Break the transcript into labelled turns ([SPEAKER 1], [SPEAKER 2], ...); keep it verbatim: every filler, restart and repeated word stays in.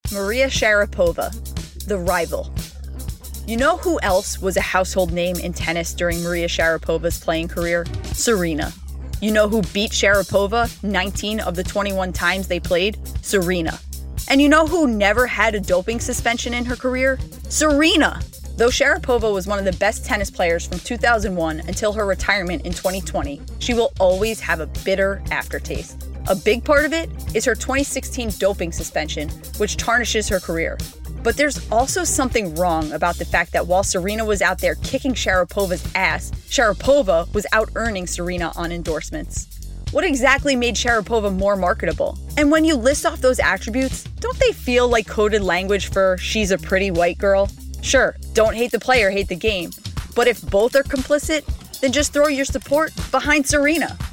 [SPEAKER 1] Maria Sharapova, the rival. You know who else was a household name in tennis during Maria Sharapova's playing career? Serena. You know who beat Sharapova nineteen of the twenty-one times they played? Serena. And you know who never had a doping suspension in her career? Serena. Though Sharapova was one of the best tennis players from two thousand one until her retirement in twenty twenty, she will always have a bitter aftertaste. A big part of it is her twenty sixteen doping suspension, which tarnishes her career. But there's also something wrong about the fact that while Serena was out there kicking Sharapova's ass, Sharapova was out earning Serena on endorsements. What exactly made Sharapova more marketable? And when you list off those attributes, don't they feel like coded language for she's a pretty white girl? Sure, don't hate the player, hate the game. But if both are complicit, then just throw your support behind Serena.